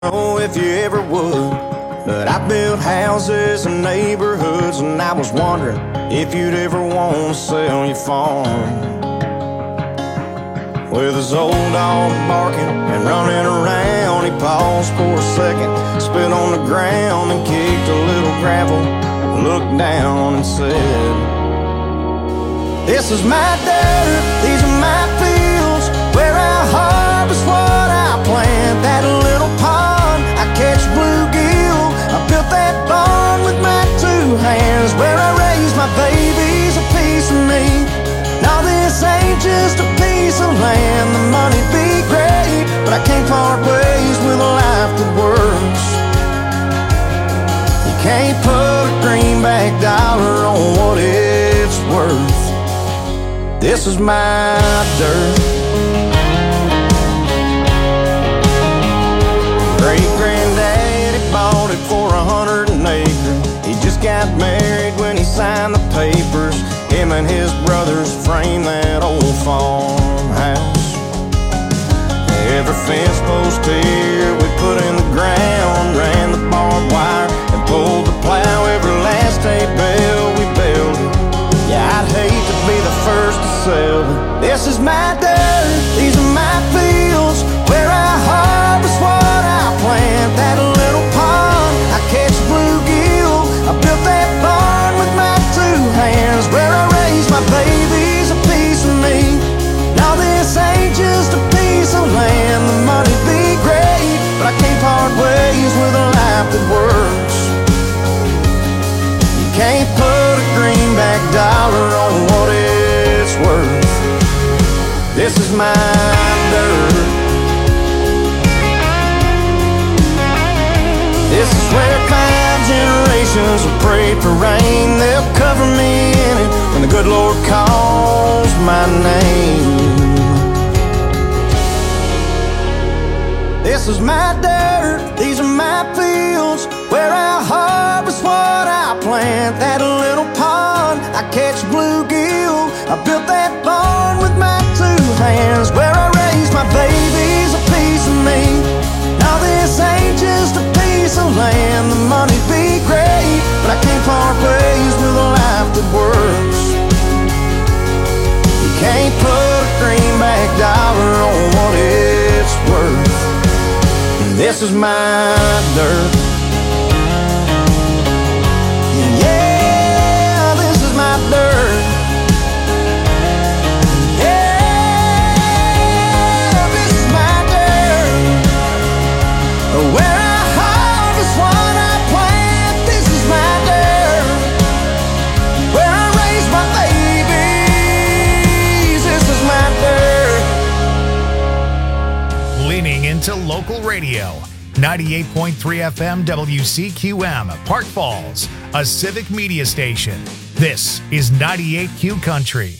Oh, if you ever would, but I built houses and neighborhoods, and I was wondering if you'd ever want to sell your farm. With his old dog barking and running around, he paused for a second, spit on the ground and kicked a little gravel, looked down and said, "This is my dirt, these are my fields, where I harvest what I plant. That little pond, I catch bluegill, I built that barn with my two hands, where I raise my babies, a piece of me. Now this ain't just a piece of land, the money'd be great, but I can't part ways with a life that works. You can't put a greenback dollar on what it's worth. This is my dirt." Great-granddaddy bought it for 100 an acre. He just got married when he signed the papers. Him and his brothers framed that old farmhouse. Every fence post here we put in the ground, ran the barbed wire and pulled the plow. Every last hay bale we built it. Yeah, I'd hate to be the first to sell it. This is my dirt, these are my fields, where I harvest what I plant. That little pond, I catch bluegill, I built that barn with my two hands, where I raise my babies, a piece of me. Now this ain't just a piece of land, the money'd be great, but I can't part ways with a life that works. You can't put a greenback dollar on what it's worth. This is my dirt. This is where 5 generations have prayed for rain. They'll cover me in it when the good Lord calls my name. This is my dirt, these are my fields, where I harvest what I plant. That little pond, I catch bluegill, I built that barn with my two hands, where I raise my babies, a piece of me. Now this ain't just a piece of land, the money'd be great, but I can't part ways with a life that works. You can't put a greenback dollar on what it's worth. This is my dirt. Yeah, this is my dirt. Yeah, this is my dirt. Where I harvest what I plant. This is my dirt. Where I raise my babies. This is my dirt. Leaning into local radio. 98.3 FM WCQM, Park Falls, a civic media station. This is 98Q Country.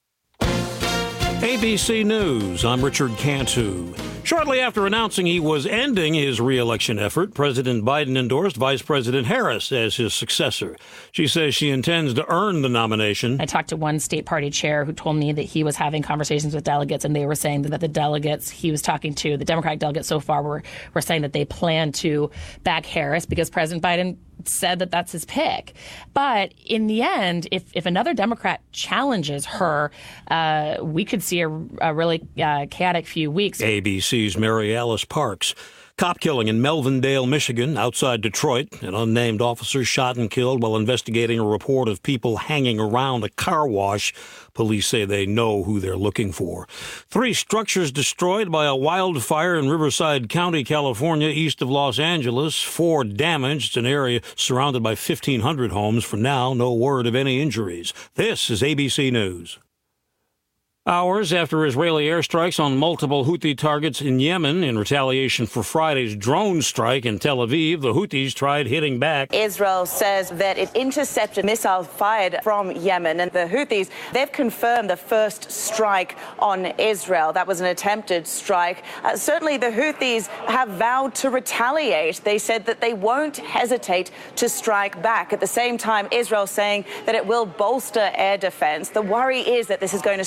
ABC News, I'm Richard Cantu. Shortly after announcing he was ending his re-election effort, President Biden endorsed Vice President Harris as his successor. She says she intends to earn the nomination. I talked to one state party chair who told me that he was having conversations with delegates, and they were saying that the delegates he was talking to, the Democratic delegates so far, were saying that they plan to back Harris because President Biden said that that's his pick. But in the end, if another Democrat challenges her, we could see a really chaotic few weeks. ABC's Mary Alice Parks. Cop killing in Melvindale, Michigan, outside Detroit. An unnamed officer shot and killed while investigating a report of people hanging around a car wash. Police say they know who they're looking for. 3 structures destroyed by a wildfire in Riverside County, California, east of Los Angeles. 4 damaged, an area surrounded by 1,500 homes. For now, no word of any injuries. This is ABC News. Hours after Israeli airstrikes on multiple Houthi targets in Yemen in retaliation for Friday's drone strike in Tel Aviv, the Houthis tried hitting back. Israel says that it intercepted missiles fired from Yemen, and the Houthis, they've confirmed the first strike on Israel. That was an attempted strike. Certainly the Houthis have vowed to retaliate. They said that they won't hesitate to strike back. At the same time, Israel saying that it will bolster air defense. The worry is that this is going to spiral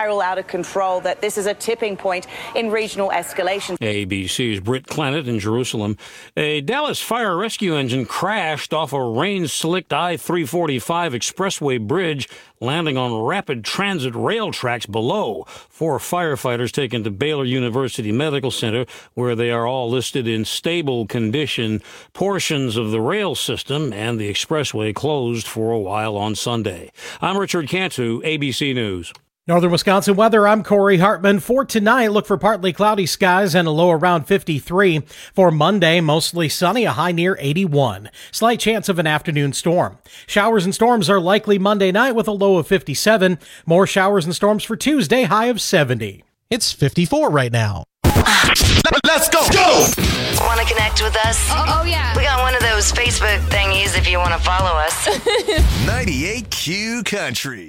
spiral out of control, that this is a tipping point in regional escalation. ABC's Britt Clennett in Jerusalem. A Dallas fire rescue engine crashed off a rain-slicked I-345 expressway bridge, landing on rapid transit rail tracks below. 4 firefighters taken to Baylor University Medical Center, where they are all listed in stable condition. Portions of the rail system and the expressway closed for a while on Sunday. I'm Richard Cantu, ABC News. Northern Wisconsin weather, I'm Corey Hartman. For tonight, look for partly cloudy skies and a low around 53. For Monday, mostly sunny, a high near 81. Slight chance of an afternoon storm. Showers and storms are likely Monday night with a low of 57. More showers and storms for Tuesday, high of 70. It's 54 right now. Let's go! Want to connect with us? Oh, yeah. We got one of those Facebook thingies if you want to follow us. 98Q Country.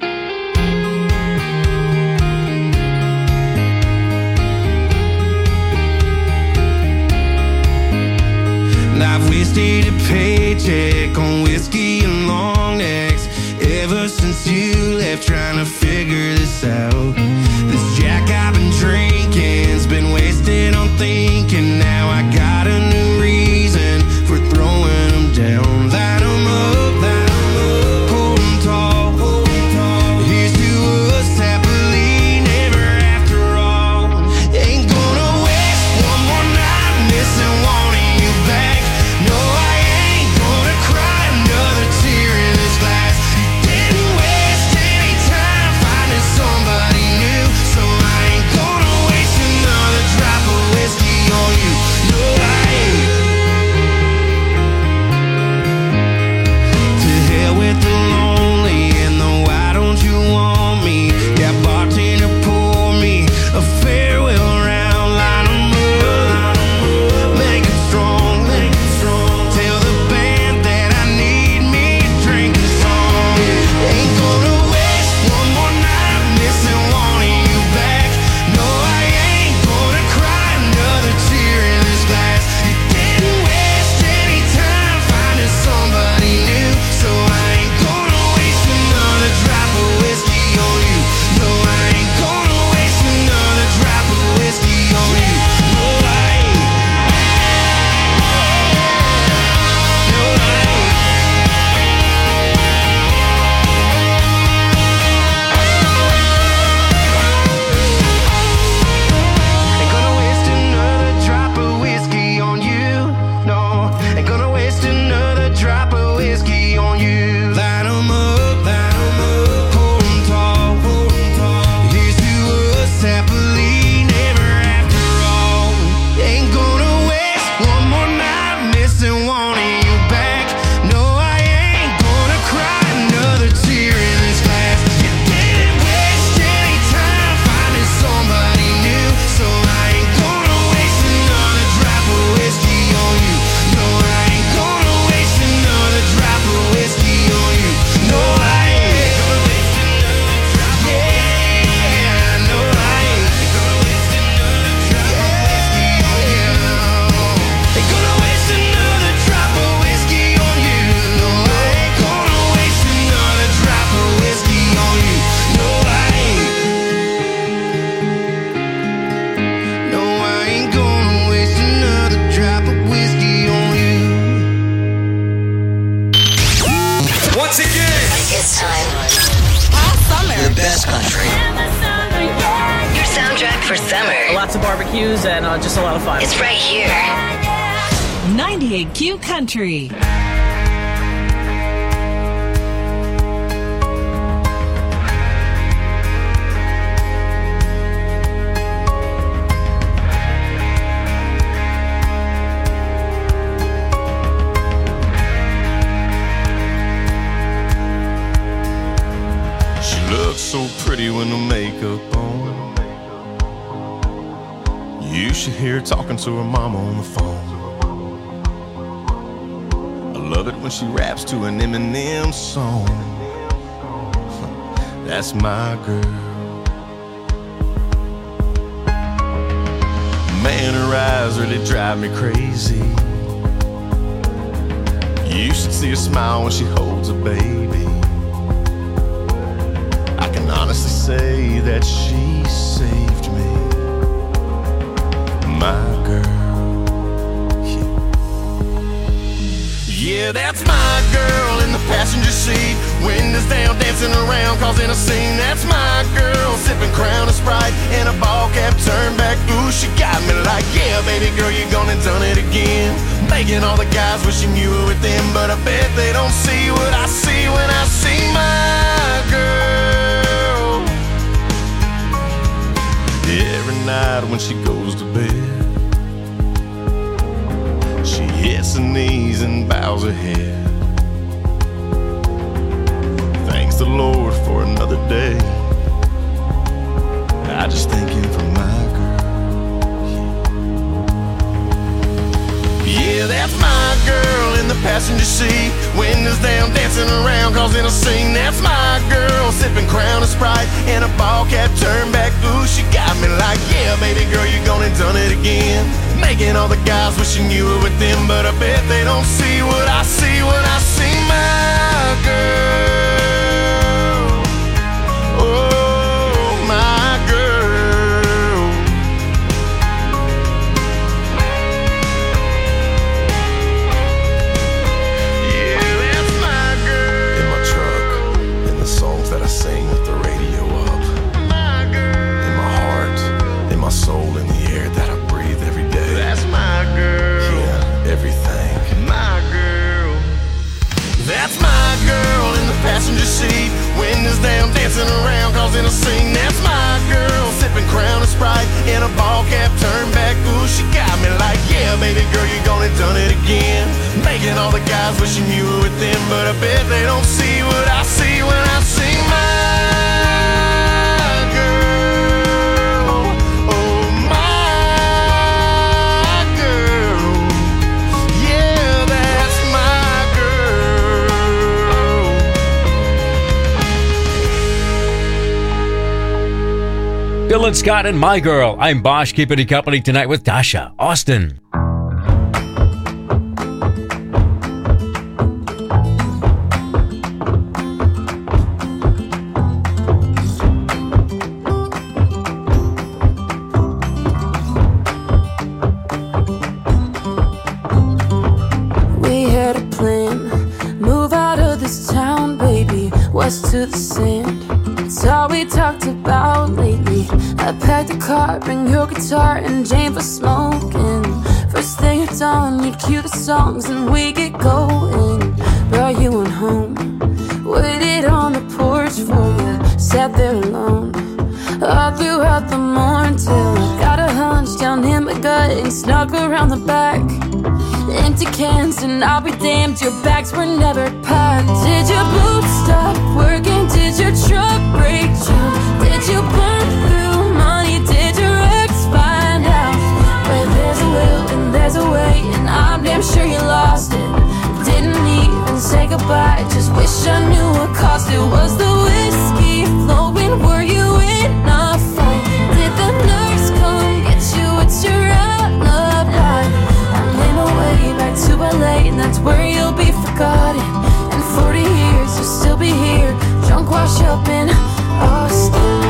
I've wasted a paycheck on whiskey and long necks ever since you left, trying to figure this out. This Jack I've been drinking's been wasted on thinking. Now I got a new reason for throwing them down. Light them up, hold them tall. Here's to us happily never after all. Ain't gonna waste one more night missing wanting you back. No, I ain't gonna cry another tear in this glass. Didn't waste any time finding somebody new, so I ain't gonna waste another drop of whiskey on you. No, I ain't. To hell with the lonely and the why don't you want me? Got bartender pour me a farewell round. Line 'em up, make 'em strong. Tell the band that I need me a drinking song. Ain't gonna waste one more night missing wanting you back. No, I ain't gonna cry another tear in this glass. You didn't waste any time finding somebody new, so I ain't gonna waste another drop of whiskey on you. No, I ain't gonna waste another drop of whiskey on you. No, I ain't. No, I ain't. Ain't gonna waste another drop of whiskey on you. No, ain't gonna waste another drop of whiskey on you. Light 'em up, hold 'em tall. Here's to us happily never after all. Ain't gonna waste one more night missing wanting you back. No, I ain't gonna cry another tear in this glass. You didn't waste any time finding somebody new, so I ain't gonna waste another drop of whiskey on you. No, I ain't gonna waste another drop of whiskey on you. No, I ain't gonna waste another drop of whiskey. Yeah, no, I ain't gonna waste another drop of whiskey on you. Ain't gonna waste another drop of whiskey on you. No, I ain't gonna waste another drop of whiskey on you. No, I ain't. No, I ain't gonna waste another drop of whiskey on you. Once again, It's time. the best country. Your soundtrack for summer. Lots of barbecues and just a lot of fun. It's right here. 98Q Country. She looks so pretty with no makeup on. You should hear her talking to her mama on the phone. I love it when she raps to an Eminem song. That's my girl. Man, her eyes really drive me crazy. You should see her smile when she holds a baby. I can honestly say that she saved me. My girl. Yeah, that's my girl in the passenger seat. Windows down, dancing around, causing a scene. That's my girl, sipping Crown and Sprite and a ball cap turned back. Ooh, she got me like, yeah, baby girl, you gone and done it again. Making all the guys wishing you were with them, but I bet they don't see what I see when I see my girl. Every night when she goes to bed, she hits her knees and bows her head. Thanks the Lord for another day. I just thank Him for my girl. Yeah, that's my girl in the passenger seat. Windows down, dancing around, causing a scene. That's my girl, sipping Crown and Sprite and a ball cap turned back. Ooh, she got me like, yeah, baby girl, you gone and done it again. Making all the guys wishing you were with them, but I bet they don't see what I see when I see my girl. Oh, my girl. Yeah, that's my girl. In my truck, in the songs that I sing with the radio up. My girl. In my heart, in my soul, in the air that I breathe every day. That's my girl. Yeah, everything. My girl. That's my girl in the passenger seat. Windows down, dancing around, causing a scene. That's my girl, sipping Crown and Sprite in a ball cap turned back. Ooh, she got me like, yeah, baby girl, you gone and done it again. Making all the guys wishing you were with them, but I bet they don't see what I see when I see my girl. Oh, my girl. Yeah, that's my girl. Bill and Scott and My Girl. I'm Bosch, keeping you company tonight with Tasha Austin. We had a plan, move out of this town, baby, west to the sand. It's all we talked about lately. I packed a car, bring your guitar and Jane for smoking. First thing you're done, you'd cue the songs and we get going. Brought you on home, waited on the porch for you, sat there alone all throughout the morning till I got a hunch down in my gut and snuck around the back. Empty cans and I'll be damned, your bags were never packed. Did your boots stop working? Did your truck break down? Did you burn through money? Did your ex find out? Where there's a will and there's a way, and I'm damn sure you lost it. Didn't even say goodbye, just wish I knew what caused it. Was the whiskey flowing? Were you in a fight? Did the nurse come get you? It's your alibi. I'm in a way back to LA, and that's where you'll be forgotten. In 40 years you'll still be here, drunk, washed up in Austin.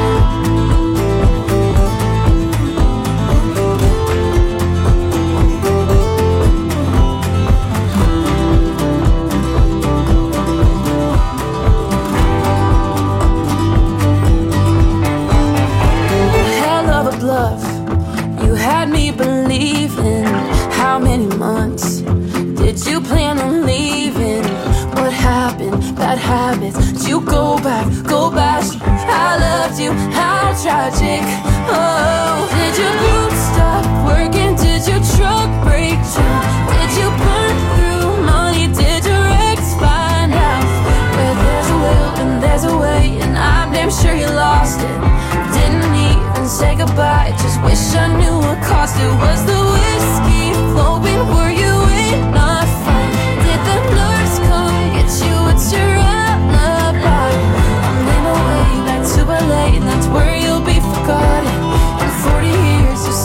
Hell of a bluff, you had me believing. How many months did you plan on leaving? What happened? Bad habits. Did you go back? I loved you, how tragic. Oh, did your boots stop working? Did your truck break down? Did you burn through money? Did your ex find out? Where there's a will and there's a way, and I'm damn sure you lost it. Didn't even say goodbye, just wish I knew what caused it. Was the whiskey flowing? Were you in a fight? Did the nurse come get you? It's your alibi. I'm in a way back to LA, and that's where you'll be forgotten. In 40 years you'll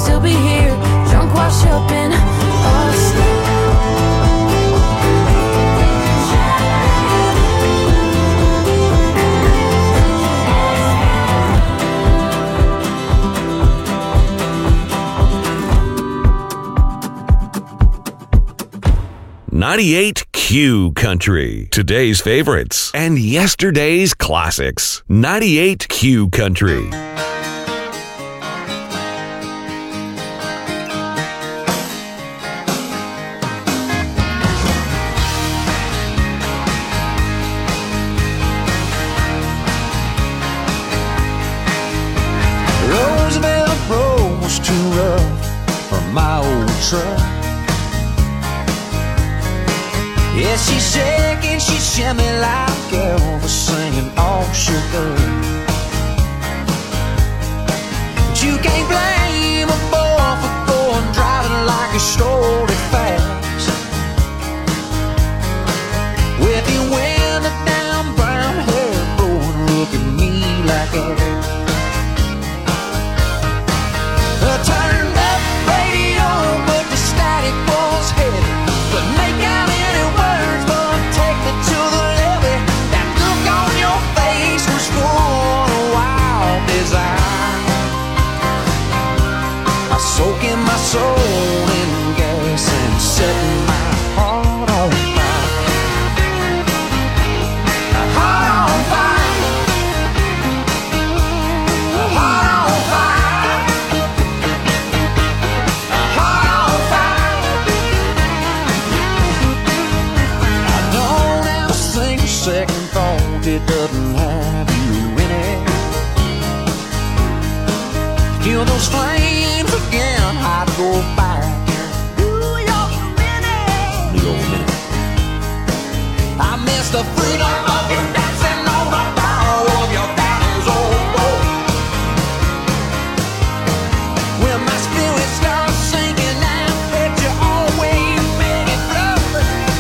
98Q Country. Today's favorites and yesterday's classics. 98Q Country. Roosevelt Road was too rough for my old truck. Yeah, she's shaking, she shimmy like Elvis singing all sugar. But you can't blame a boy for going driving like he stole it fast. With your window down, brown hair blowing, look at me like that. Turned up radio, but the static was heavy. But make out any words, but take me to the levee. That look on your face was full of wild desire. I soak in my soul in gas and setting my heart on fire. Heart on fire. Heart on fire. Heart on fire. I don't ever think a second thought it doesn't have you in it. Feel those flames again, I'd go back. New York minute. New York minute. I miss the freedom of you dancing on the bow of your daddy's old boat. When my spirit starts sinking, I bet you always made it through.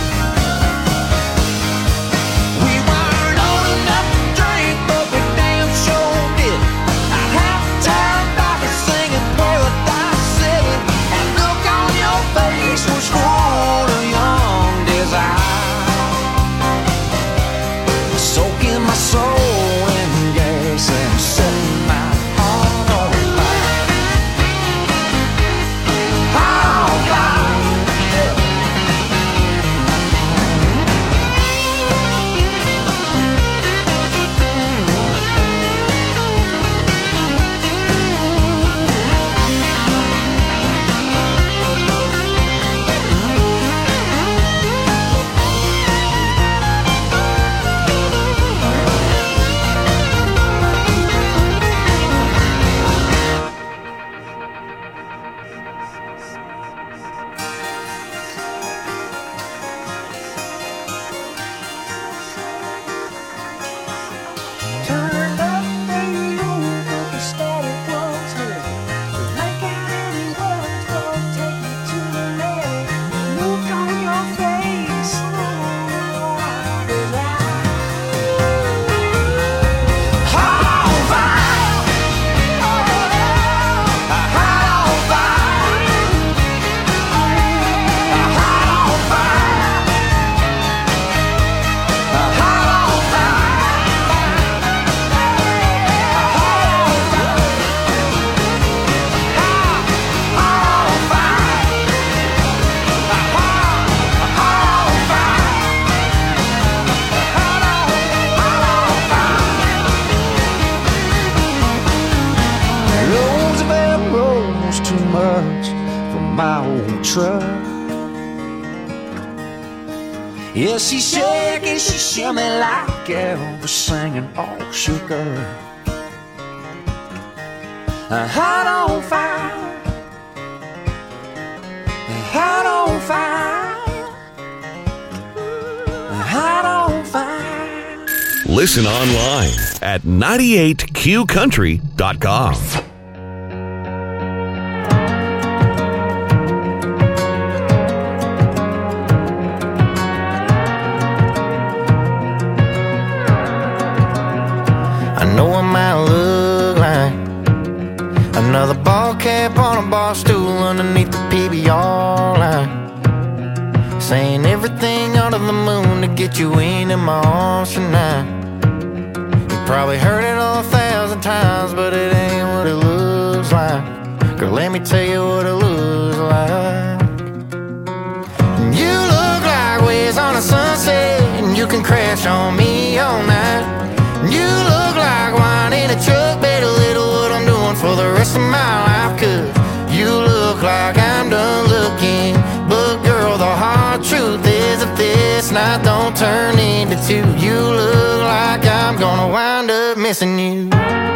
We weren't old enough to drink, but we damn sure did. I have time back and singing Paradise City. That look on your face was full of young desire. Soaking my soul in gas and setting my heart on fire. Heart on fire. Turned up radio, but the static was heavy. Make out any words, but take me to the levee. Look on your face, wild desire. Heart on fire. Heart on fire. Heart on fire. Heart on fire. Roosevelt Road was too much for my old truck. Yeah, she's shaking, she shimmy like Elvis singing all sugar. Heart on fire. Heart on fire. Heart on fire. Listen online at 98qcountry.com. I know I might look like another ball cap on a bar stool underneath the PBR line, saying everything under the moon to get you into my arms tonight. You probably heard it 1,000 times, but it ain't what it looks like. Girl, let me tell you what it looks like. You look like into two. You look like I'm gonna wind up missing you.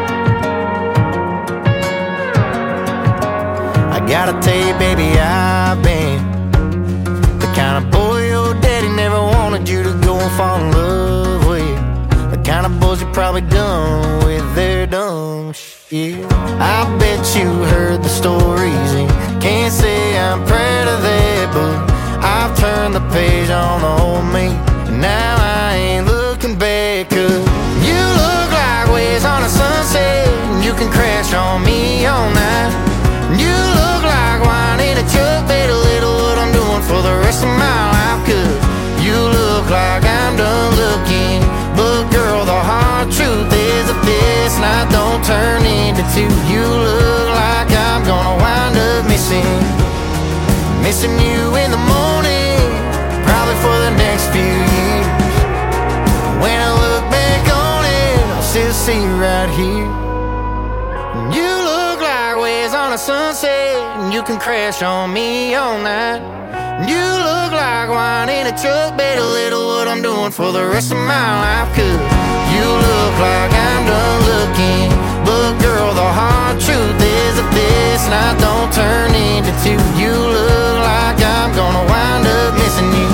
I gotta tell you, baby, I've been the kind of boy your daddy never wanted you to go and fall in love with. The kind of boys you're probably done with their dumb shit. I bet you heard the stories and can't say I'm proud of that, but I've turned the page on the old me, and now I ain't looking back. 'Cause you look like waves on a sunset, and you can crash on me all night. You look like wine in a truck, bet a little what I'm doing for the rest of my life. 'Cause you look like I'm done looking, but girl, the hard truth is if this night don't turn into two, you look like I'm gonna wind up missing you in the morning, probably for the next few years. When I look back on it, I'll still see you right here. You look like waves on a sunset, and you can crash on me all night. You look like wine in a truck, bet a little what I'm doing for the rest of my life. 'Cause you look like I'm done looking, but girl, the hard truth is if this night don't turn into two, you look like I'm gonna wind up missing you.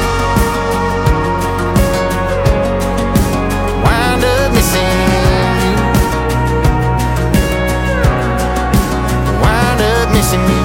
Wind up missing you. Wind up missing you.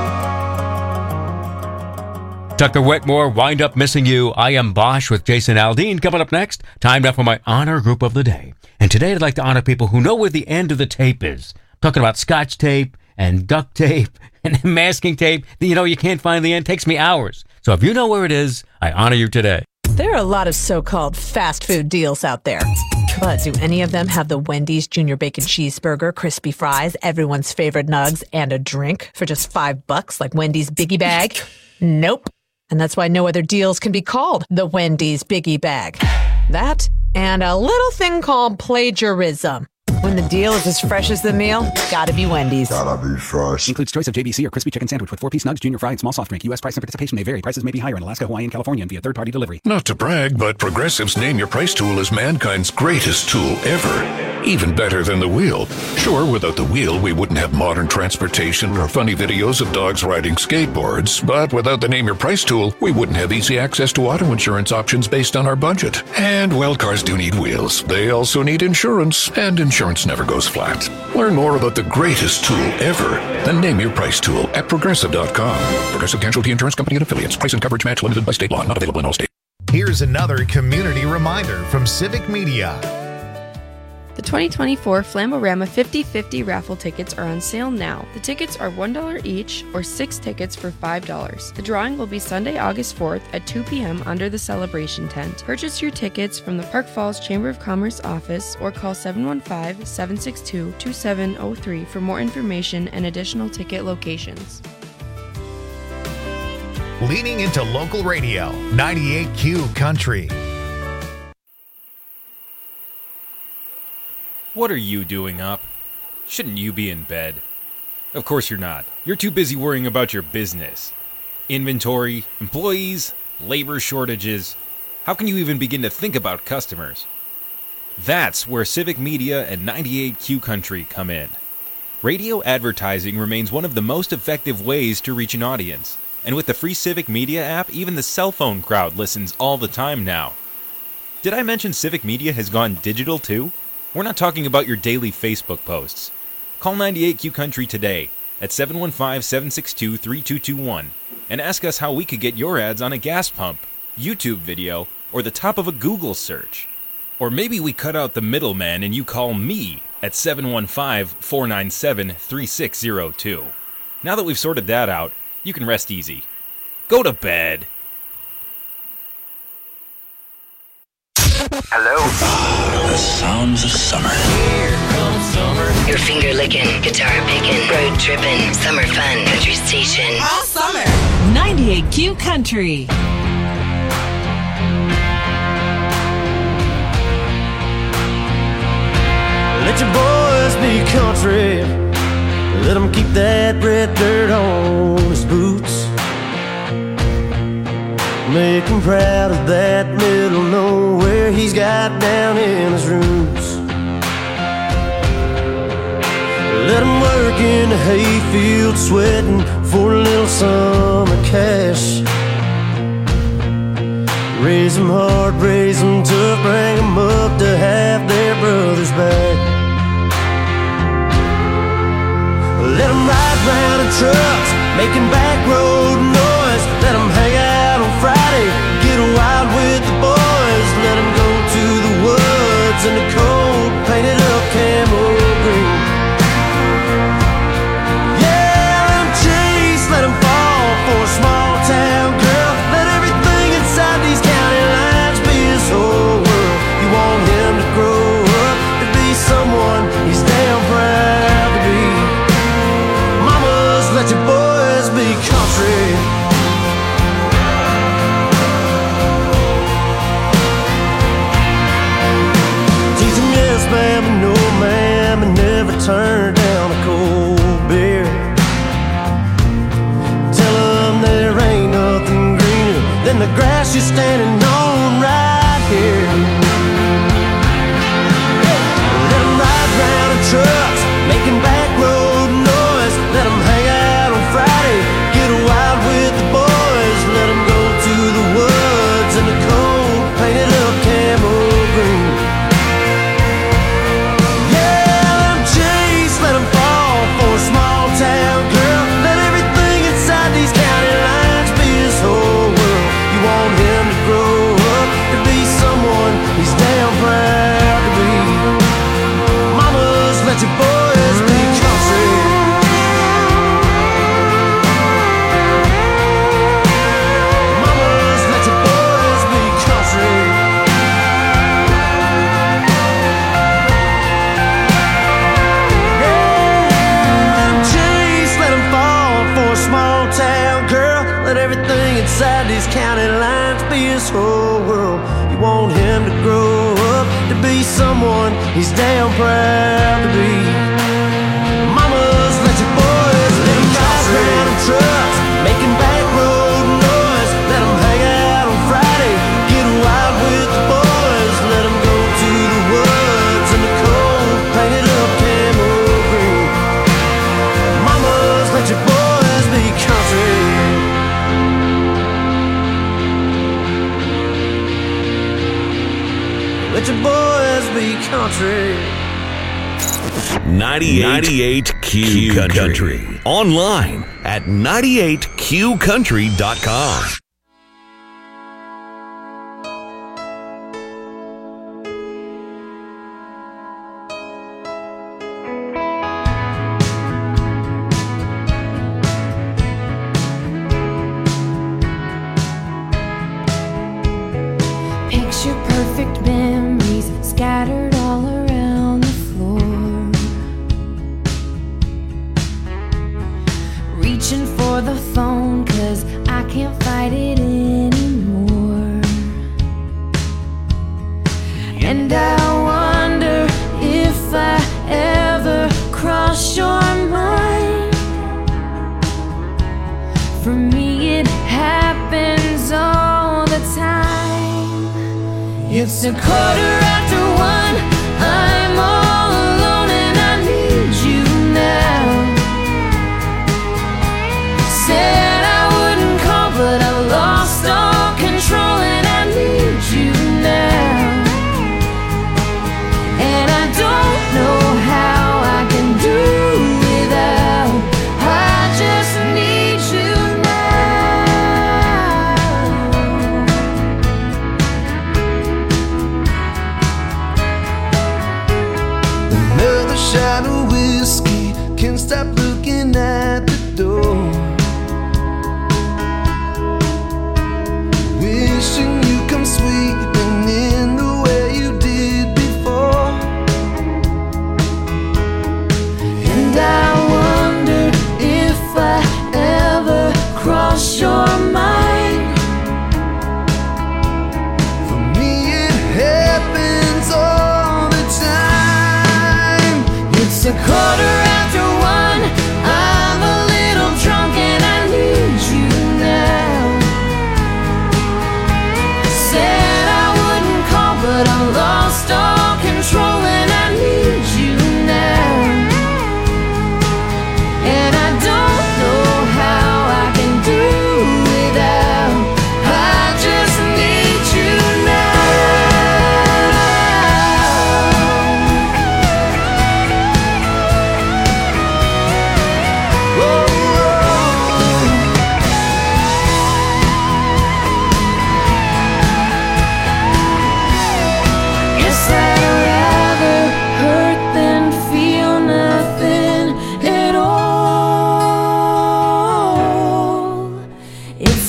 Tucker Wetmore, Wind Up Missing You. I am Bosch with Jason Aldean. Coming up next, time now for my honor group of the day. And today I'd like to honor people who know where the end of the tape is. I'm talking about Scotch tape and duct tape and masking tape. You know, you can't find the end. It takes me hours. So if you know where it is, I honor you today. There are a lot of so-called fast food deals out there. But do any of them have the Wendy's Junior Bacon Cheeseburger, crispy fries, everyone's favorite nugs, and a drink for just $5 like Wendy's Biggie Bag? Nope. And that's why no other deals can be called the Wendy's Biggie Bag. That and a little thing called plagiarism. When the deal is as fresh as the meal, gotta be Wendy's. Gotta be fresh. Includes choice of JBC or crispy chicken sandwich with 4-piece nugs, junior fry, and small soft drink. U.S. price and participation may vary. Prices may be higher in Alaska, Hawaii, and California and via third-party delivery. Not to brag, but Progressive's Name Your Price tool is mankind's greatest tool ever. Even better than the wheel. Sure, without the wheel, we wouldn't have modern transportation or funny videos of dogs riding skateboards. But without the Name Your Price tool, we wouldn't have easy access to auto insurance options based on our budget. And, well, cars do need wheels. They also need insurance, and insurance never goes flat. Learn more about the greatest tool ever, the Name Your Price tool at Progressive.com. Progressive Casualty Insurance Company and Affiliates. Price and coverage match limited by state law. Not available in all states. Here's another community reminder from Civic Media. The 2024 Flamborama 50/50 raffle tickets are on sale now. The tickets are $1 each, or 6 tickets for $5. The drawing will be Sunday, August 4th at 2 p.m. under the celebration tent. Purchase your tickets from the Park Falls Chamber of Commerce office or call 715-762-2703 for more information and additional ticket locations. Leaning into local radio, 98Q Country. What are you doing up? Shouldn't you be in bed? Of course you're not. You're too busy worrying about your business. Inventory, employees, labor shortages. How can you even begin to think about customers? That's where Civic Media and 98Q Country come in. Radio advertising remains one of the most effective ways to reach an audience. And with the free Civic Media app, even the cell phone crowd listens all the time now. Did I mention Civic Media has gone digital too? We're not talking about your daily Facebook posts. Call 98Q Country today at 715-762-3221 and ask us how we could get your ads on a gas pump, YouTube video, or the top of a Google search. Or maybe we cut out the middleman and you call me at 715-497-3602. Now that we've sorted that out, you can rest easy. Go to bed. Hello? The sounds of summer. Here comes summer. Your finger licking, guitar picking, road tripping, summer fun, country station. All summer. 98Q Country. Let your boys be country. Let them keep that red dirt on his boots. Make him proud of that middle nowhere he's got down in his roots. Let him work in the hayfield sweating for a little summer cash. Raise them hard, raise them tough, bring them up to have their brothers back. Let them ride round in trucks, making back road noise. Let them hang out on Friday, get wild with the boys. Let them go to the woods in the cold, painted up camo green. Yeah, let them chase, let them fall for a small town girl. Let everything inside these county lines be his whole world. You want him to grow up to be someone he's damn proud to be. Mamas, let your boys be country. Teach him yes ma'am and no ma'am, and never turn down a cold beer. Tell him there ain't nothing greener than the grass you're standing on right here. Let him ride round in trucks, making back road noise. Let him hang out on Friday, get wild with the boys. Let him go to the woods in the cold, painted up camo green. Yeah, let him chase, let him fall for a small town girl. Let everything inside these county lines be his whole world. You want him to grow up to be someone he's damn proud to be. Mamas, let your boys be country. Mamas, let your boys be country. Yeah, let him chase, let him fall for a small town girl. Let everything inside these county lines be his whole world. You want him to grow up to be someone he's damn proud to be. Mamas, let your boys let him ride round in trucks, making back road noise. Let him hang out on Friday, get wild with the boys. Let him go to the woods in the cold, painted up camo green. Mamas, let your boys be country. Let your boys be country. 98 Q Country. Online at 98QCountry.com. Picture perfect memories scattered all around the floor. Reaching for the phone 'cause I can't fight it anymore. And I wonder if I ever cross your mind. For me it happens all the time. It's 1:15. I'm all alone and I need you now. Said I wouldn't call, but I lost all control and I need you now. And I don't know how I can do without. I just need you now. Another shot of whiskey, can't stop looking at the door. Wishing you come sweeping in the way you did before. And I wonder if I ever cross your mind. For me it happens all the time. It's 1:15. I'm a little drunk and I need you now.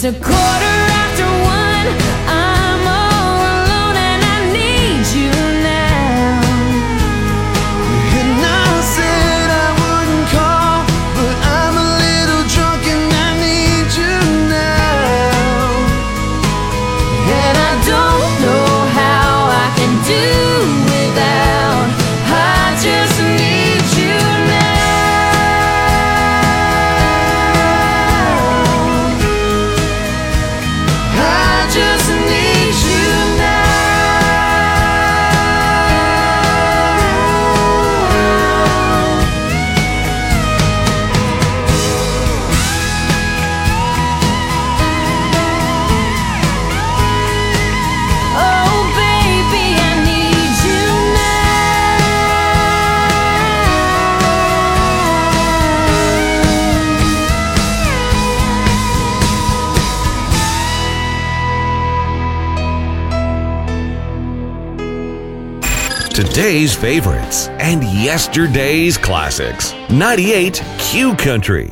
a 1:15. I'm all alone and I need you now. And I said I wouldn't call, but I'm a little drunk and I need you now. And I don't know how I can do without. I just need you now. I just need you now. Oh baby, I need you Today's favorites and yesterday's classics. 98 Q Country.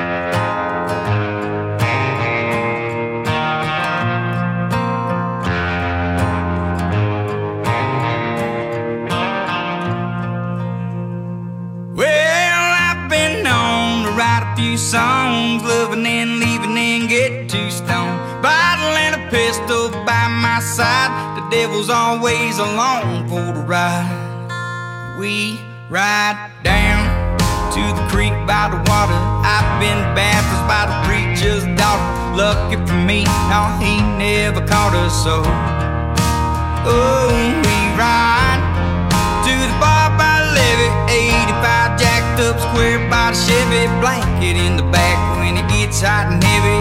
Well, I've been known to write a few songs, loving and leaving and get too stoned. Bottle and a pistol by my side, the devil's always along for the ride. We ride down to the creek by the water. I've been baptized by the preacher's daughter. Lucky for me, no, he never caught us so. Oh, we ride to the bar by the levee, 85 jacked up square by the Chevy, blanket in the back when it gets hot and heavy.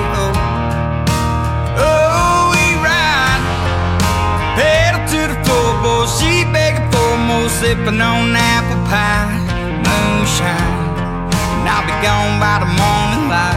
Oh, we ride, pedal to the floorboard, she begging for more, sipping on apple pie, moonshine, and I'll be gone by the morning light.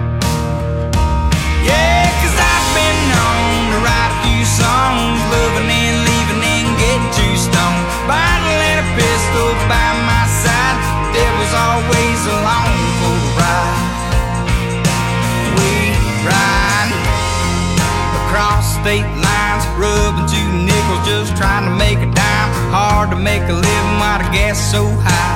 Yeah, 'cause I've been known to write a few songs, loving and leaving and getting too stoned. Bottle and a pistol by my side, devil's always along for the ride. We ride across state lines, rubbing 2 nickels, just trying to make a dime. Hard to make a living while the gas is so high.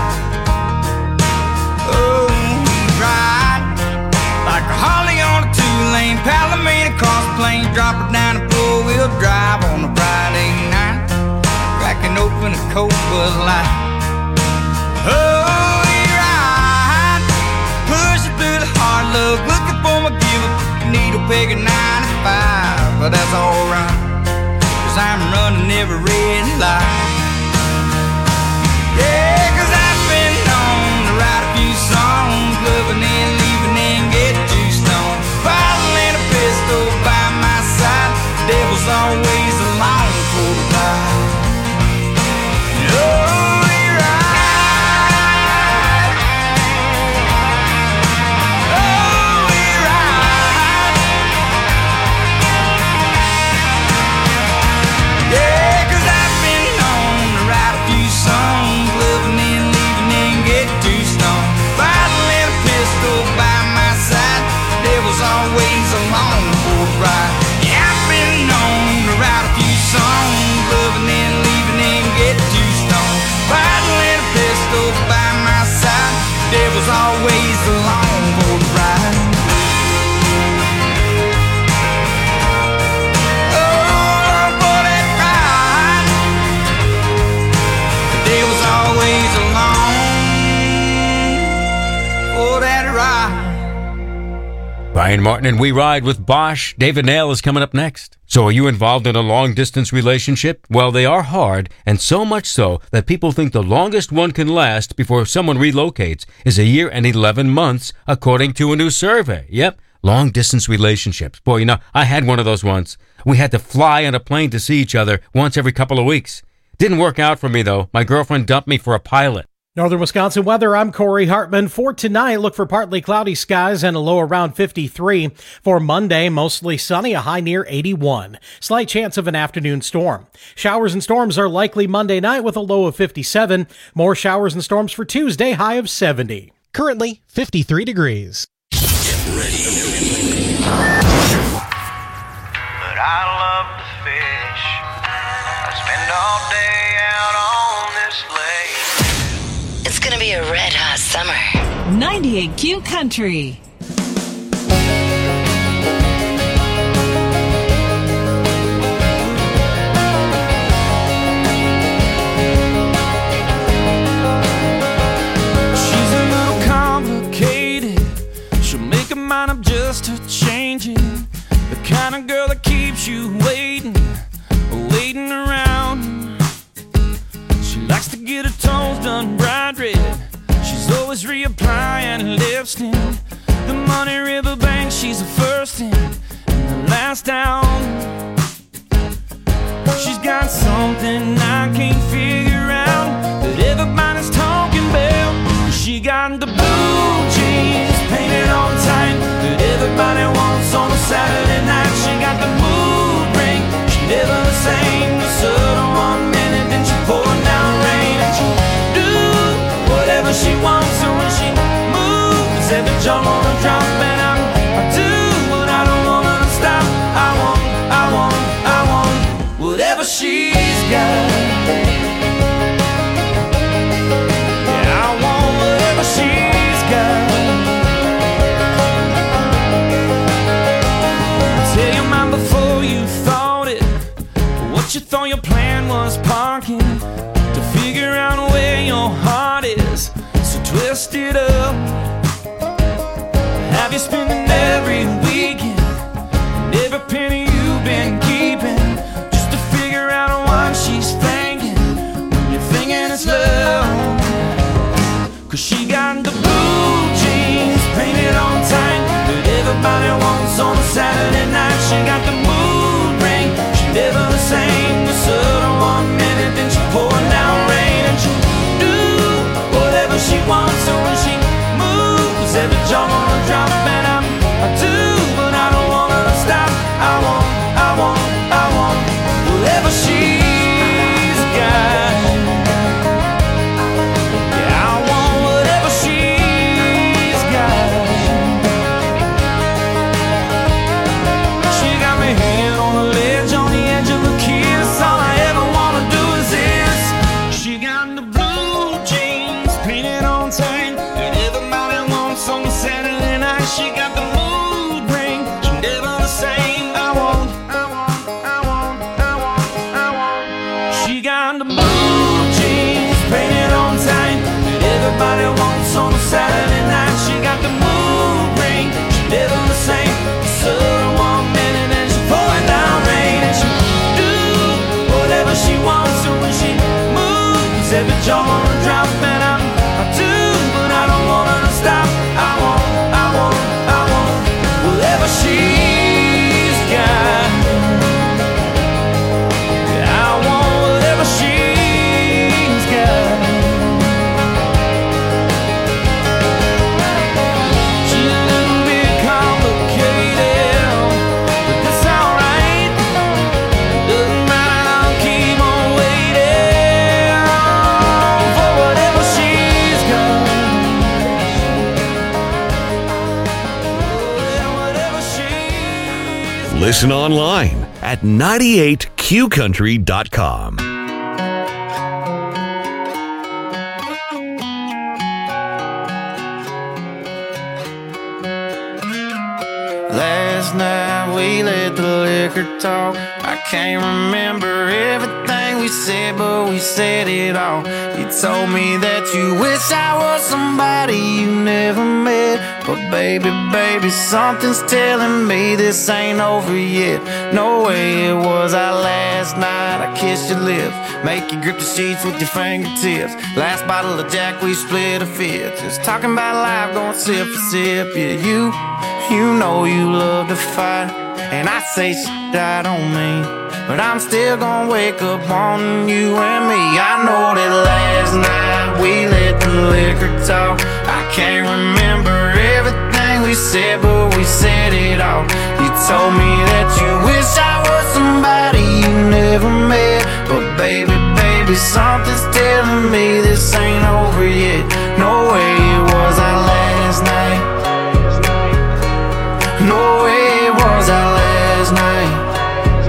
Oh, we ride like a Harley on a 2-lane, Palomino cross plain, drop it down a 4-wheel drive on a Friday night, cracking open a cold Bud Light. Oh, we ride, pushing through the hard luck, looking for my give-up needle peg at 95, but that's alright, 'cause I'm running every red light. Yeah, 'cause I've been known to write a few songs, loving and leaving and get too stoned. Bottle and a pistol by my side, devil's always along for the ride. Oh, we ride. Oh, we ride. Yeah, 'cause I've been known to write a few songs, living and leaving and get too stoned. Bottle and a pistol by my side, devil's always along for the ride. Yeah, I've been known to write a few songs, living and leaving and get too stoned. Bottle and a pistol by my side, devil's always along for the ride. Oh, for that ride, the devil's always along for that ride. Brian Martin and We Ride with Bosch. David Nail is coming up next. So are you involved in a long-distance relationship? Well, they are hard, and so much so that people think the longest one can last before someone relocates is 1 year and 11 months, according to a new survey. Yep, long-distance relationships. Boy, you know, I had one of those once. We had to fly on a plane to see each other once every couple of weeks. Didn't work out for me, though. My girlfriend dumped me for a pilot. Northern Wisconsin weather, I'm Corey Hartman. For tonight, look for partly cloudy skies and a low around 53. For Monday, mostly sunny, a high near 81. Slight chance of an afternoon storm. Showers and storms are likely Monday night with a low of 57. More showers and storms for Tuesday, high of 70. Currently 53 degrees. Get ready. I love to fish. I spend all day out on this lake. It's gonna be a red hot summer. 98Q Country. She's a little complicated. She'll make her mind up just to change it. The kind of girl that keeps you waiting around. She likes to get her toes done bright red. She's always reapplying lipstick. The Money River Bank, she's the first in and the last down. She's got something I can't figure out that everybody's talking about. She got the blue jeans painted on tight that everybody wants on a Saturday night. She got the mood ring, she never the same. The sun on 1 minute, then she pouring down rain. And she do whatever she wants, so when she moves, every jaw on a drop. And I do what I don't want her to stop. I want whatever she's got. Yeah, I want whatever she's got. Tell your mind before you thought it. What you thought your plan was parking to figure out where your heart is. So twist it up. Have you spending every weekend and every penny you've been keeping just to figure out what she's thinking when you're thinking it's love? Cause she got the blue jeans painted on tight that everybody wants on a Saturday night. She got the mood ring, she never the same. The sun on 1 minute, then she pouring down rain. And she do whatever she wants, so when she moves, every jaw on a drop. And I do, but I don't want her to stop. I want whatever she's got. Yeah, I want whatever she's got. She got me hanging on the ledge, on the edge of a kiss. All I ever wanna do is this. She got the blue jeans painted on tight that everybody wants on Saturday night. She got the mood ring, she never the same. I want. She got the blue jeans painted on tight that everybody wants on a Saturday night. She got the mood ring, she never the same. The sun 1 minute and she pouring down rain. And she do whatever she wants, so when she moves, every jaw on a drop. And I do, but I don't want her to stop. I want whatever she's got. Yeah, I want whatever she's got. She's a little bit complicated, but that's alright. Doesn't matter, I'll keep on waiting for whatever she's got. Whatever she's got. Listen online at 98qcountry.com. Last night we let the liquor talk. I can't remember everything we said, but we said it all. You told me that you wish I was somebody you never met. But baby, something's telling me this ain't over yet. No way it was our last night. I kissed your lips, make you grip the sheets with your fingertips. Last bottle of Jack, we split a fifth. Just talking about life, going sip for sip. Yeah, you know you love to fight, and I say shit I don't mean, but I'm still gonna wake up on you and me. I know that last night we let the liquor talk. I can't remember everything we said, but we said it all. You told me that you wish I was somebody you never met. But baby, something's telling me this ain't over yet. No way it was our last night. No way it was our last night.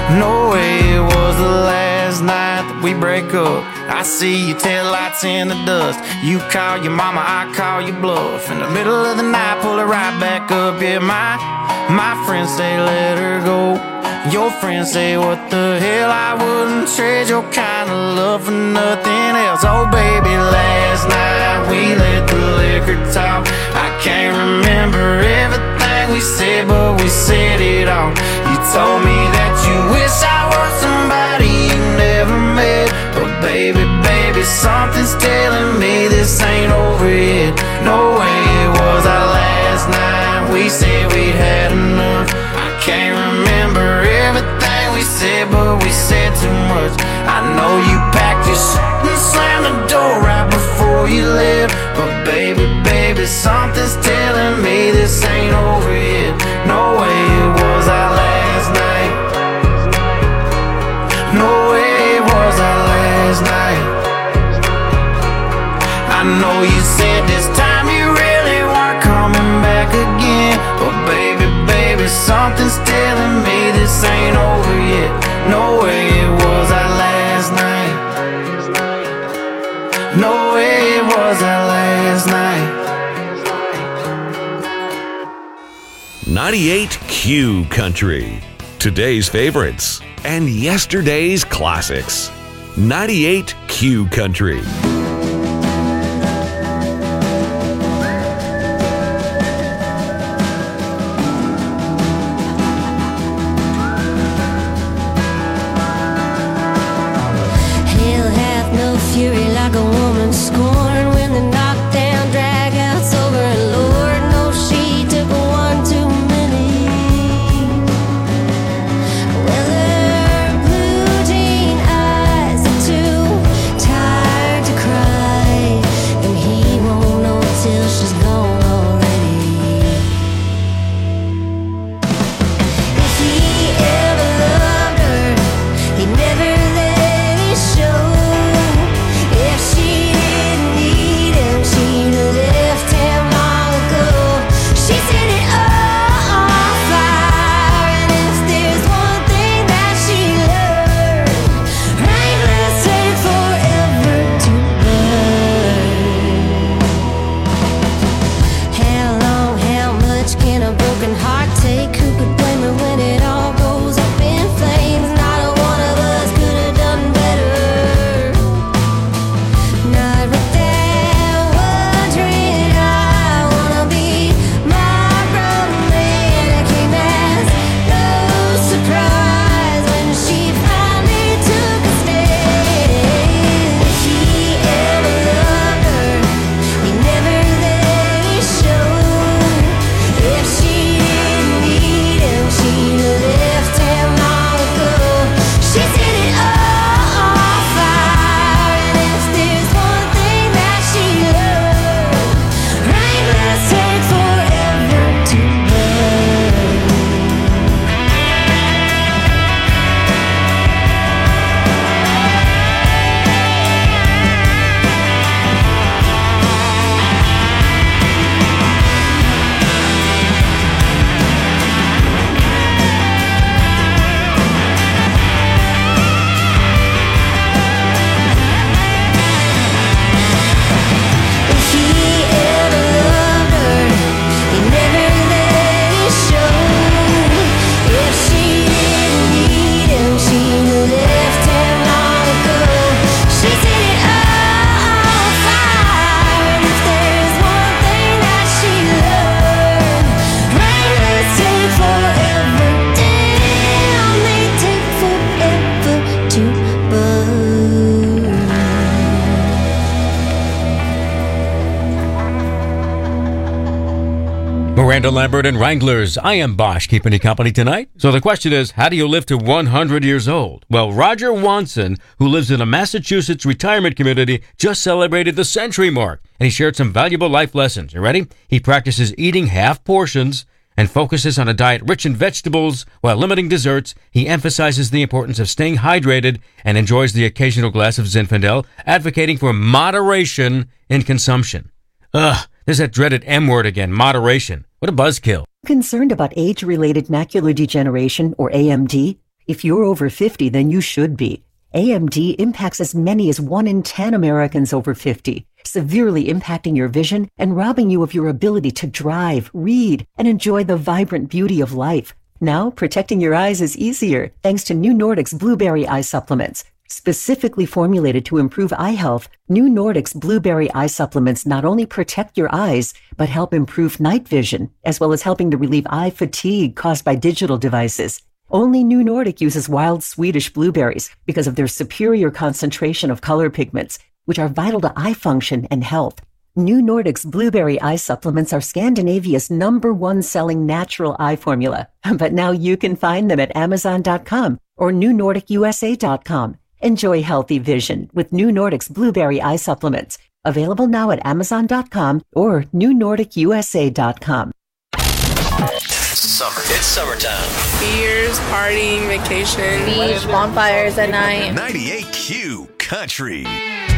No way it was the last night that we break up. I see your taillights in the dust. You call your mama, I call your bluff. In the middle of the night, pull her right back up. Yeah, my friends say let her go. Your friends say what the hell, I wouldn't trade your kind of love for nothing else. Oh baby, last night we let the liquor talk. I can't remember everything we said, but we said it all. You told me that you wish I were somebody you never met. But baby, something's telling me this ain't over yet. No way it was our last night. We said we'd had enough. I can't remember everything we said, but we said too much. I know you packed your shit and slammed the door right before you left. But baby, something's telling me this ain't over yet. No way it was our last night. No way it was our last night. I know you said this time you really weren't coming back again. But baby, something's telling me this ain't over yet. No way it was our last night. No way it was our last night. 98Q Country. Today's favorites and yesterday's classics. 98Q Country. Miranda Lambert and Wranglers. I am Bosch, keeping you company tonight. So the question is, how do you live to 100 years old? Well, Roger Wanson, who lives in a Massachusetts retirement community, just celebrated the century mark, and he shared some valuable life lessons. You ready? He practices eating half portions and focuses on a diet rich in vegetables while limiting desserts. He emphasizes the importance of staying hydrated and enjoys the occasional glass of Zinfandel, advocating for moderation in consumption. There's that dreaded M word again, moderation. What a buzzkill. Concerned about age-related macular degeneration, or AMD? If you're over 50, then you should be. AMD impacts as many as 1 in 10 Americans over 50, severely impacting your vision and robbing you of your ability to drive, read, and enjoy the vibrant beauty of life. Now, protecting your eyes is easier thanks to New Nordic's Blueberry Eye Supplements. Specifically formulated to improve eye health, New Nordic's Blueberry Eye Supplements not only protect your eyes, but help improve night vision, as well as helping to relieve eye fatigue caused by digital devices. Only New Nordic uses wild Swedish blueberries because of their superior concentration of color pigments, which are vital to eye function and health. New Nordic's Blueberry Eye Supplements are Scandinavia's #1 selling natural eye formula, but now you can find them at Amazon.com or NewNordicUSA.com. Enjoy healthy vision with New Nordic's Blueberry Eye Supplements. Available now at Amazon.com or NewNordicUSA.com. Summer. It's summertime. Beers, partying, vacation. Beach, bonfires at night. 98Q Country.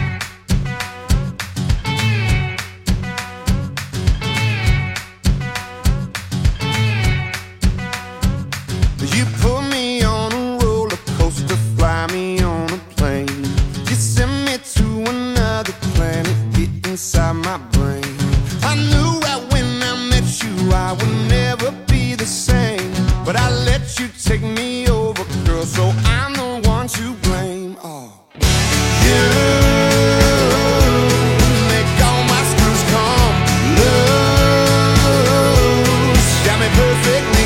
You put me on a roller coaster, fly me on a plane. You send me to another planet, get inside my brain. I knew right when I met you I would never be the same, but I let you take me over, girl, so I'm the one to blame. Oh, you make all my screws come loose, got me perfectly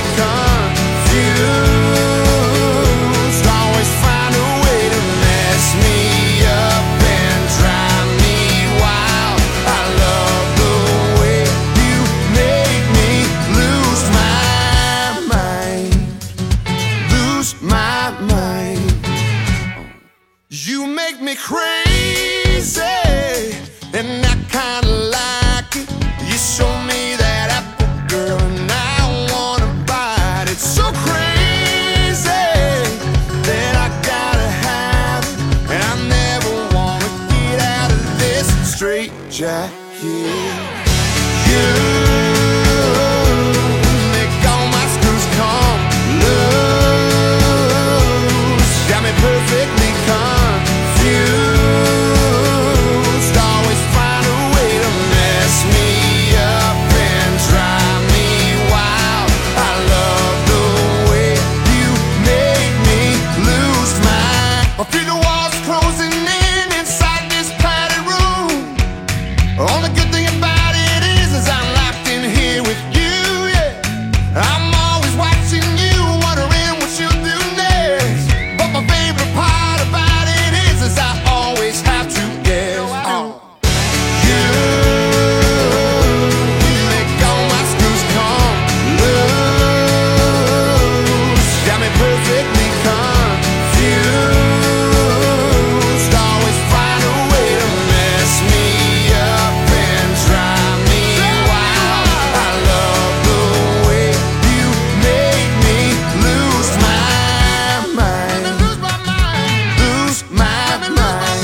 confused. Always find a way to mess me up and drive me wild. I love the way you make me lose my mind, lose my mind. You make me crazy, and I kinda like it. You show me that apple, girl, and I wanna bite it. So crazy that I gotta have it, and I never wanna get out of this straight jacket. You make all my screws come loose, got me perfectly confused. Always find a way to mess me up and drive me wild. I love the way you make me lose my. I feel the walls closing in inside this padded room. Only good thing about it is I'm locked in here with you, yeah. I'm always watching you, wondering what you'll do next. But my favorite part about it is I always have to guess. You make all my screws come loose, got me perfectly confused. Always find a way to mess me up and drive me wild. I love the way you make me lose my mind, lose my mind, lose my mind,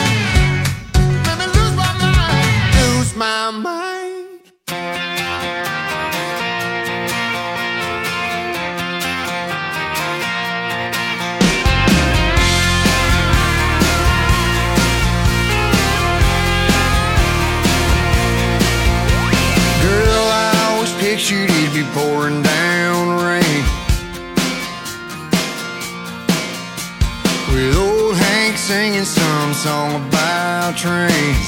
lose my mind. Girl, I always pictured it'd be pouring down rain, with old Hank singing some song about trains.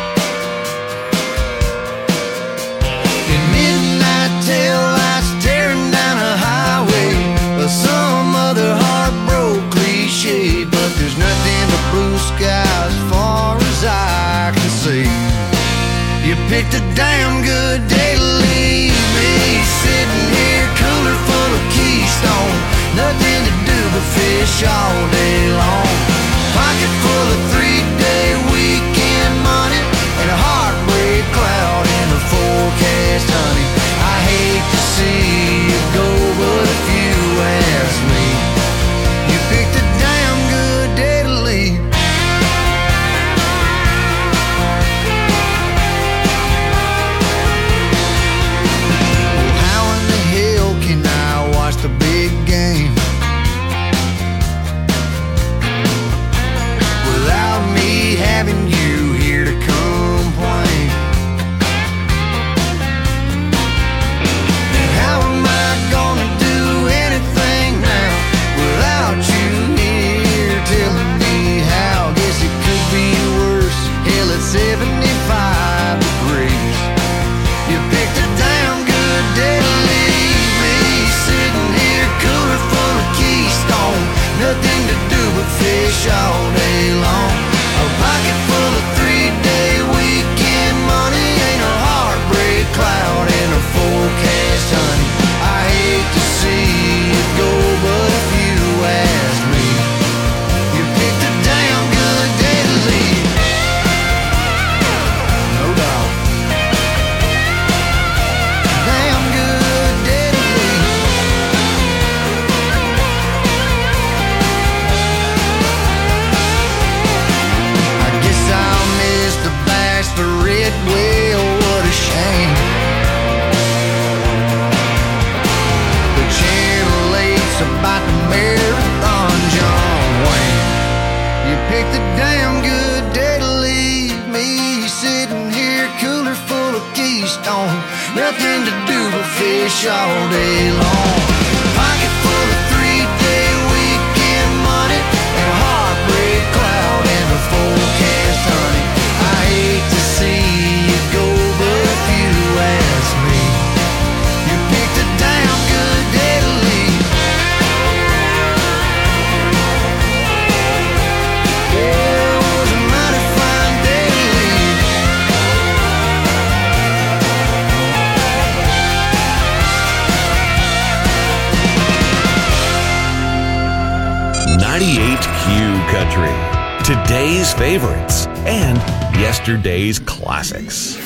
In midnight tail lights tearing down a highway, or some other heartbroken cliche, but there's nothing but blue sky as far as I can see. You picked a damn good day to leave me, sitting here cooler full of Keystone, nothing to do but fish all day long. Pocket full of 3-day weekend money and a heartbreak cloud in the forecast, honey. I hate to see you go, but if you ask me, you picked a damn good day to leave. How in the hell can I watch the big game marathon John Wayne. You picked a damn good day to leave me sitting here, cooler full of Keystone, nothing to do but fish all day long. Pocket full of 3-day weekend money and a heartbreak cloud and a forecast honey. I hate to see you go, but if you ask me, you picked a damn good day to leave. Yeah, it was a mighty fine day to leave. 98 Q Country. Today's favorites and yesterday's classics.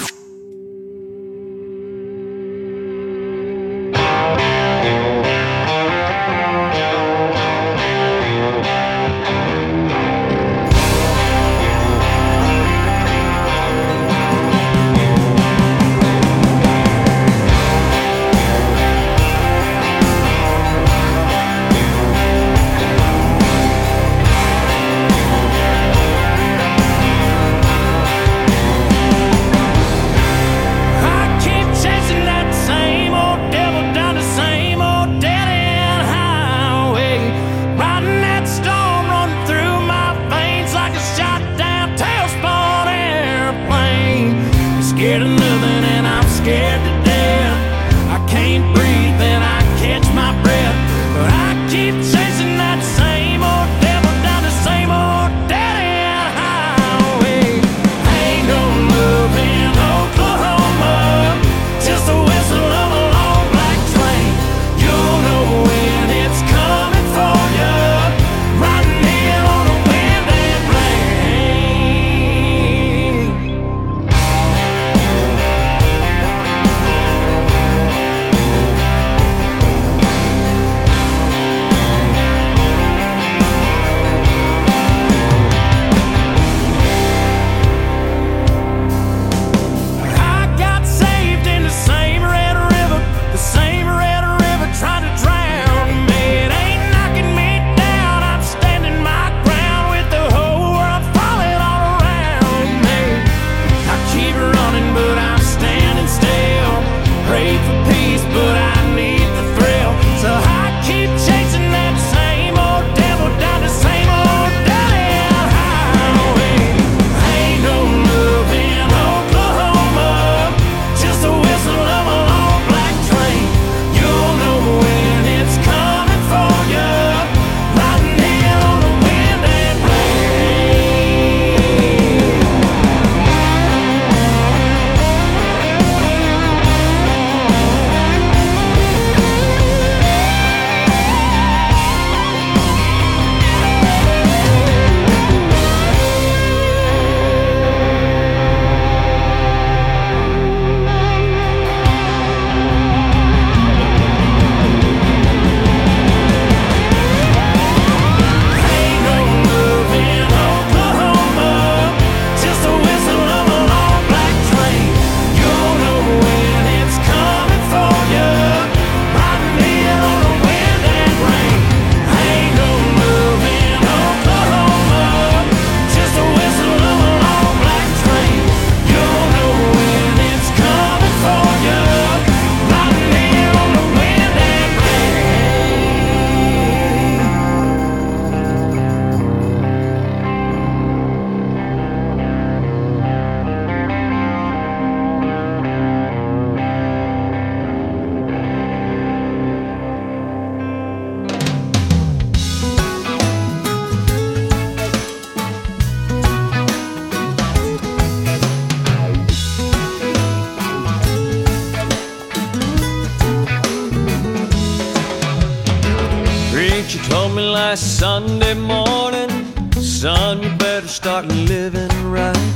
last Sunday morning, son, you better start living right.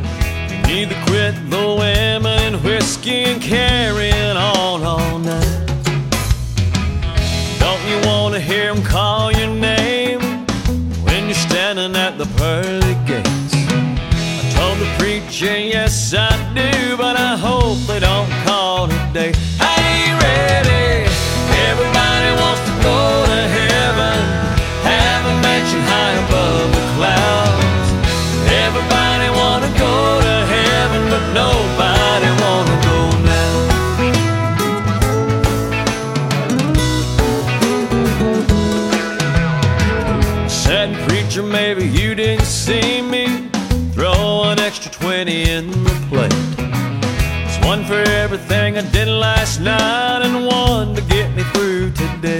You need to quit the women and whiskey and carrying on all night. Don't you want to hear them call your name when you're standing at the pearly gates? I told the preacher, yes I do, but I hope they don't call today. I ain't ready. Everybody wants to go to heaven. or maybe you didn't see me. Throw an extra 20 in the plate. It's one for everything I did last night and one to get me through today.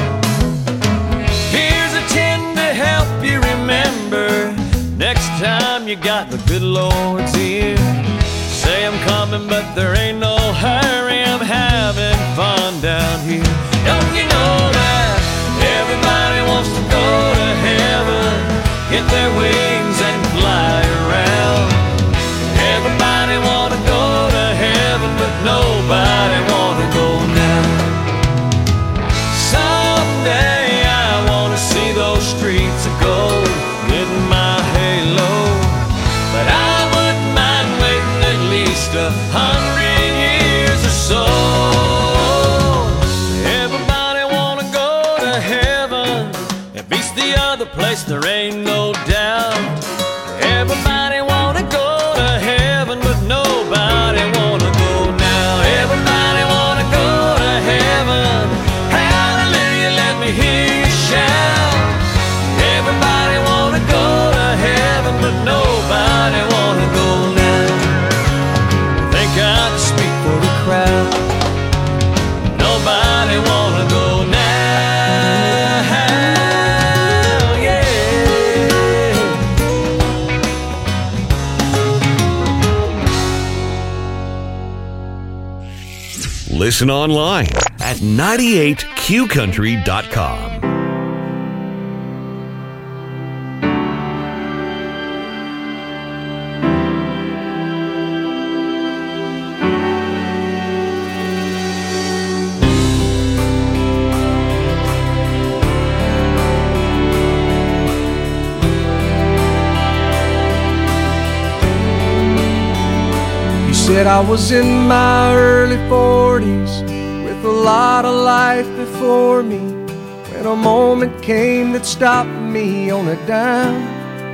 Here's a 10 to help you remember next time you got the good Lord's ear. Say I'm coming, but there ain't no hurry. I'm having fun down here. Don't you know that everybody wants to go to heaven, get their wings and fly around? Everybody want to go to heaven, but nobody want to go now. Someday I want to see those streets of gold, getting my halo, but I wouldn't mind waiting at least 100 years or so. Everybody want to go to heaven, it beats the other place, there ain't no doubt. Everybody want to go to heaven, but nobody want to go now. Everybody want to go to heaven, hallelujah, let me hear you shout. Everybody want to go to heaven, but nobody want to go now. I think I can speak for the crowd. Nobody want to go now. Listen online at 98qcountry.com. Said I was in my early 40s with a lot of life before me, when a moment came that stopped me on a dime.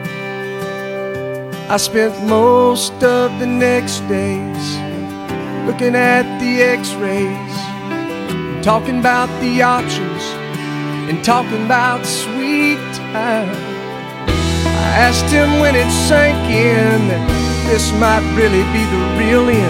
I spent most of the next days looking at the x-rays, talking about the options and talking about sweet time. I asked him when it sank in that this might really be the real end.